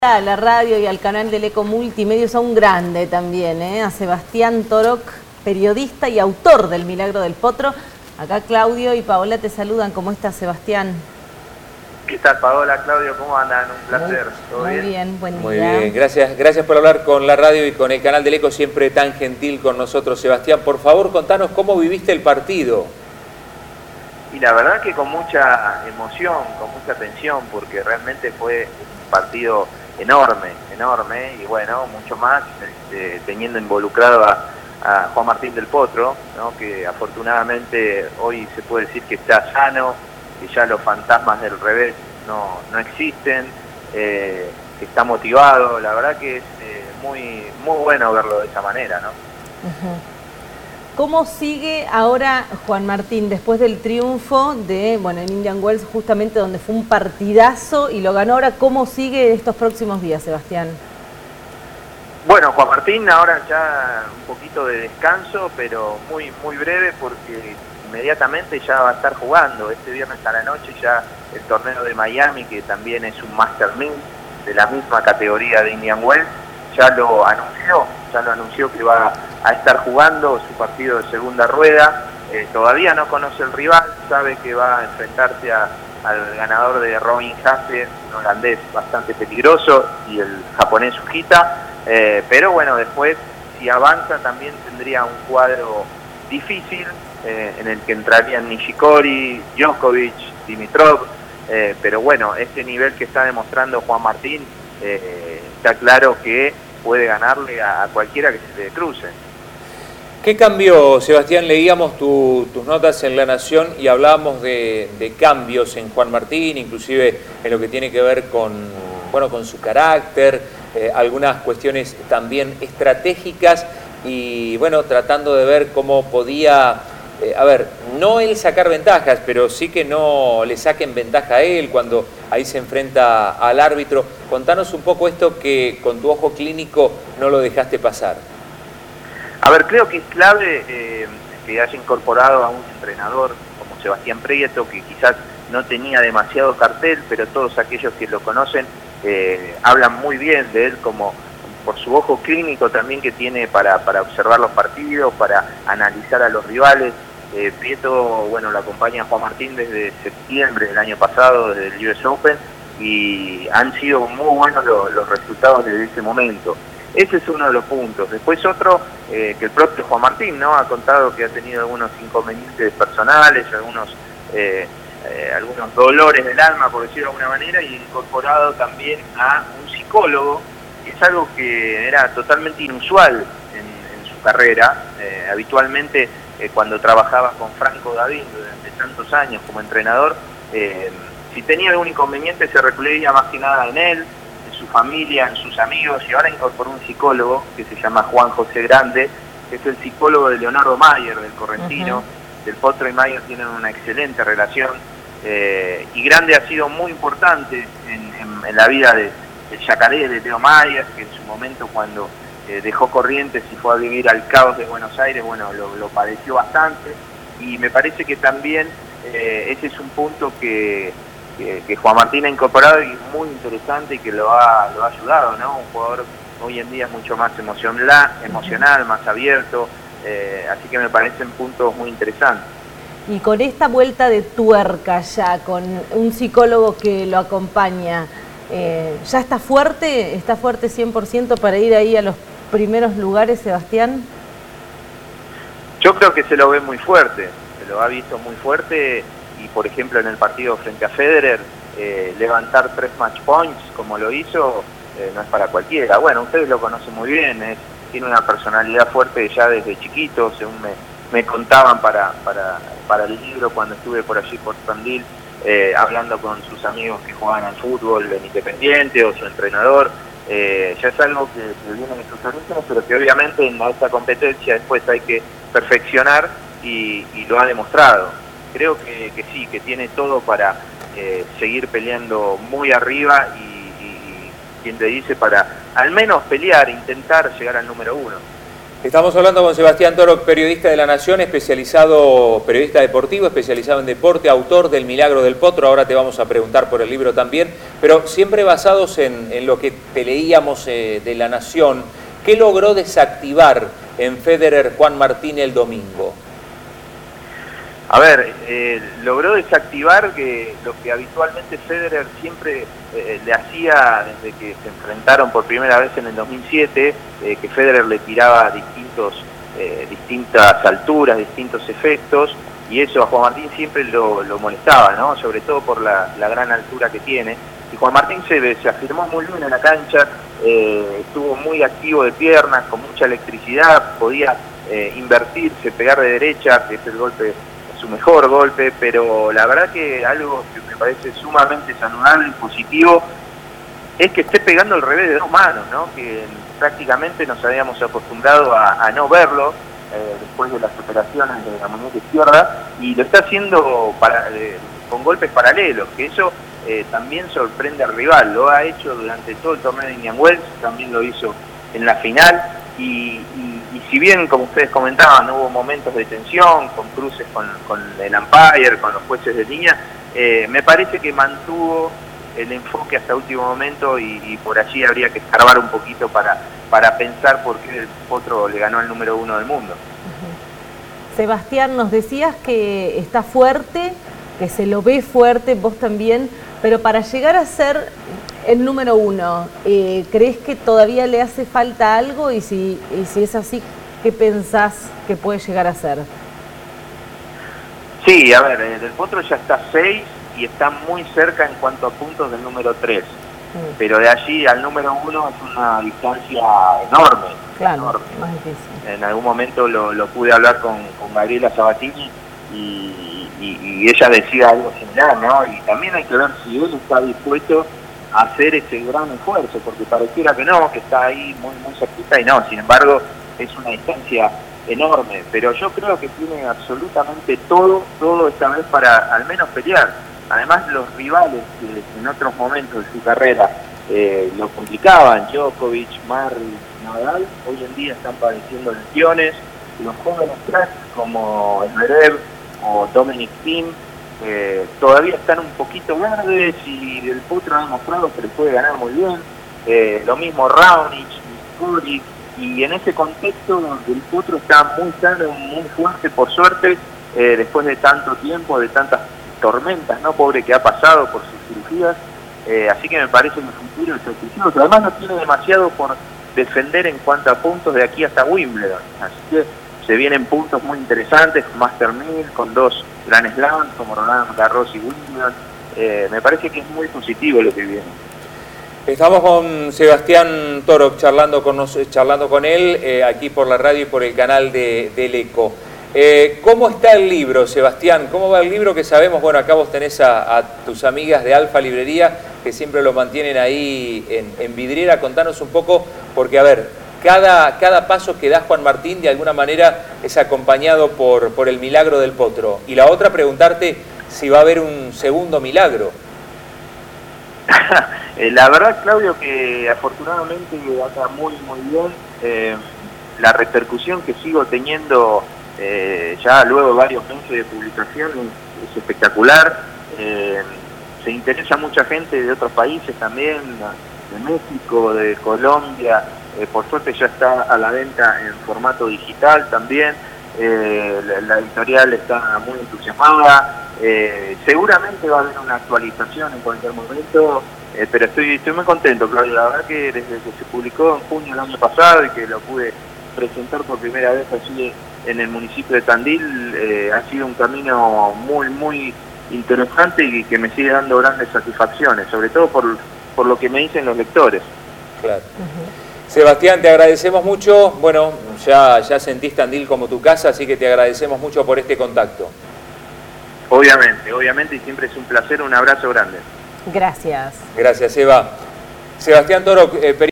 A la radio y al canal del Eco Multimedios, a un grande también, a Sebastián Toroc, periodista y autor del Milagro del Potro. Acá Claudio y Paola te saludan. ¿Cómo estás, Sebastián? ¿Qué tal, Paola, Claudio? ¿Cómo andan? Un placer. ¿Todo bien? Muy bien, buen día. Muy bien, gracias por hablar con la radio y con el canal del Eco, siempre tan gentil con nosotros, Sebastián. Por favor, contanos cómo viviste el partido. Y la verdad que con mucha emoción, con mucha tensión, porque realmente fue un partido enorme, y bueno, mucho más teniendo involucrado a Juan Martín del Potro, ¿no? Que afortunadamente hoy se puede decir que está sano, que ya los fantasmas del revés no existen, que está motivado. La verdad que es muy bueno verlo de esa manera, ¿no? ¿Cómo sigue ahora Juan Martín después del triunfo en Indian Wells, justamente donde fue un partidazo y lo ganó ahora? ¿Cómo sigue estos próximos días, Sebastián? Bueno, Juan Martín ahora ya un poquito de descanso, pero muy breve, porque inmediatamente ya va a estar jugando. Este viernes a la noche ya el torneo de Miami, que también es un Master 1000 de la misma categoría de Indian Wells, ya lo anunció que va a estar jugando su partido de segunda rueda. Todavía no conoce el rival, sabe que va a enfrentarse al ganador de Robin Haase, un holandés bastante peligroso, y el japonés Sugita, pero bueno, después si avanza también tendría un cuadro difícil, en el que entrarían Nishikori, Djokovic, Dimitrov, pero bueno, este nivel que está demostrando Juan Martín, está claro que puede ganarle a cualquiera que se le cruce. ¿Qué cambió, Sebastián? Leíamos tus notas en La Nación y hablábamos de cambios en Juan Martín, inclusive en lo que tiene que ver con su carácter, algunas cuestiones también estratégicas y bueno, tratando de ver cómo podía, no él sacar ventajas, pero sí que no le saquen ventaja a él cuando ahí se enfrenta al árbitro. Contanos un poco esto que con tu ojo clínico no lo dejaste pasar. A ver, creo que es clave que haya incorporado a un entrenador como Sebastián Prieto, que quizás no tenía demasiado cartel, pero todos aquellos que lo conocen hablan muy bien de él, como por su ojo clínico también que tiene para observar los partidos, para analizar a los rivales. Prieto, lo acompaña a Juan Martín desde septiembre del año pasado, desde el US Open, y han sido muy buenos los resultados desde ese momento. Ese es uno de los puntos. Después otro, que el propio Juan Martín, ¿no?, ha contado que ha tenido algunos inconvenientes personales, algunos dolores del alma, por decirlo de alguna manera, y incorporado también a un psicólogo, que es algo que era totalmente inusual en su carrera. Habitualmente, cuando trabajaba con Franco David durante tantos años como entrenador, si tenía algún inconveniente se recluía más que nada en él, en su familia, en sus amigos, y ahora incorporó un psicólogo que se llama Juan José Grande, que es el psicólogo de Leonardo Mayer, del correntino. Del Potro y Mayer tienen una excelente relación, y Grande ha sido muy importante en la vida del yacaré de Leo Mayer, que en su momento, cuando dejó Corrientes y fue a vivir al Caos de Buenos Aires, lo padeció bastante, y me parece que también ese es un punto que Juan Martín ha incorporado y muy interesante, y que lo ha ayudado, ¿no? Un jugador hoy en día es mucho más emocional, más abierto, así que me parecen puntos muy interesantes. Y con esta vuelta de tuerca ya, con un psicólogo que lo acompaña, ¿ya está fuerte 100% para ir ahí a los primeros lugares, Sebastián? Yo creo que se lo ve muy fuerte, se lo ha visto muy fuerte, y por ejemplo en el partido frente a Federer, levantar 3 match points como lo hizo, no es para cualquiera. Bueno, ustedes lo conocen muy bien, tiene una personalidad fuerte ya desde chiquito, según me contaban para el libro cuando estuve por allí por Tandil, hablando con sus amigos que jugaban al fútbol en Independiente o su entrenador. Ya es algo que viene de sus orígenes, pero que obviamente en esta competencia después hay que perfeccionar, y lo ha demostrado. Creo que sí, que tiene todo para seguir peleando muy arriba, y quien te dice, para al menos pelear, intentar llegar al número 1. Estamos hablando con Sebastián Toro, periodista de La Nación, periodista deportivo, especializado en deporte, autor del Milagro del Potro. Ahora te vamos a preguntar por el libro también, pero siempre basados en lo que te leíamos de La Nación. ¿Qué logró desactivar en Federer Juan Martín el domingo? A ver, logró desactivar lo que habitualmente Federer siempre le hacía desde que se enfrentaron por primera vez en el 2007, que Federer le tiraba distintas alturas, distintos efectos, y eso a Juan Martín siempre lo molestaba, ¿no? Sobre todo por la gran altura que tiene. Y Juan Martín se afirmó muy bien en la cancha, estuvo muy activo de piernas, con mucha electricidad, podía invertirse, pegar de derecha, que es el golpe, su mejor golpe, pero la verdad que algo que me parece sumamente saludable y positivo es que esté pegando al revés de dos manos, ¿no? Que prácticamente nos habíamos acostumbrado a no verlo después de las operaciones de la muñeca izquierda, y lo está haciendo con golpes paralelos, que eso también sorprende al rival. Lo ha hecho durante todo el torneo de Indian Wells, también lo hizo en la final, y si bien, como ustedes comentaban, hubo momentos de tensión, con cruces con el umpire, con los jueces de línea, me parece que mantuvo el enfoque hasta último momento, y por allí habría que escarbar un poquito para pensar por qué el Potro le ganó al número 1 del mundo. Sebastián, nos decías que está fuerte, que se lo ve fuerte, vos también, pero para llegar a ser el número 1, ¿crees que todavía le hace falta algo? Y si es así, ¿qué pensás que puede llegar a ser? Sí, a ver, el Potro ya está 6 y está muy cerca en cuanto a puntos del número 3. Pero de allí al número 1 es una distancia enorme. Claro, enorme. Más difícil. En algún momento lo pude hablar con Gabriela Sabatini y ella decía algo similar, ¿no? Y también hay que ver si él está dispuesto a hacer ese gran esfuerzo, porque pareciera que no, que está ahí muy cerquita, y no, sin embargo es una distancia enorme, pero yo creo que tiene absolutamente todo esta vez para al menos pelear. Además, los rivales que en otros momentos de su carrera lo complicaban, Djokovic, Murray, Nadal, hoy en día están padeciendo lesiones. Los jóvenes cracks como Zverev o Dominic Thiem todavía están un poquito verdes, y el Potro ha demostrado que le puede ganar muy bien. Lo mismo Raonic, Niskovic, y en ese contexto donde el Potro está muy sano, muy fuerte, por suerte, después de tanto tiempo, de tantas tormentas, ¿no? Pobre que ha pasado por sus cirugías, así que me parece que el futuro es auspicioso. Además no tiene demasiado por defender en cuanto a puntos de aquí hasta Wimbledon, así que se vienen puntos muy interesantes, con Master 1000, con 2 Grand Slams como Roland Garros y Wimbledon. Me parece que es muy positivo lo que viene. Estamos con Sebastián Toro charlando con él aquí por la radio y por el canal del Eco. ¿Cómo está el libro, Sebastián? ¿Cómo va el libro? Que sabemos, bueno, acá vos tenés a tus amigas de Alfa Librería, que siempre lo mantienen ahí en vidriera. Contanos un poco, porque a ver, cada paso que da Juan Martín de alguna manera es acompañado por el milagro del Potro. Y la otra, preguntarte si va a haber un segundo milagro. La verdad, Claudio, que afortunadamente anda muy bien. La repercusión que sigo teniendo ya luego de varios meses de publicación es espectacular. Se interesa mucha gente de otros países también, de México, de Colombia. Por suerte ya está a la venta en formato digital también. La editorial está muy entusiasmada. Seguramente va a haber una actualización en cualquier momento, pero estoy muy contento, Claudio. La verdad que desde que se publicó en junio del año pasado y que lo pude presentar por primera vez allí en el municipio de Tandil, ha sido un camino muy interesante y que me sigue dando grandes satisfacciones, sobre todo por lo que me dicen los lectores. Claro. Sebastián, te agradecemos mucho. Bueno, ya sentís Tandil como tu casa, así que te agradecemos mucho por este contacto. Obviamente, y siempre es un placer. Un abrazo grande. Gracias. Gracias, Eva. Sebastián Toro,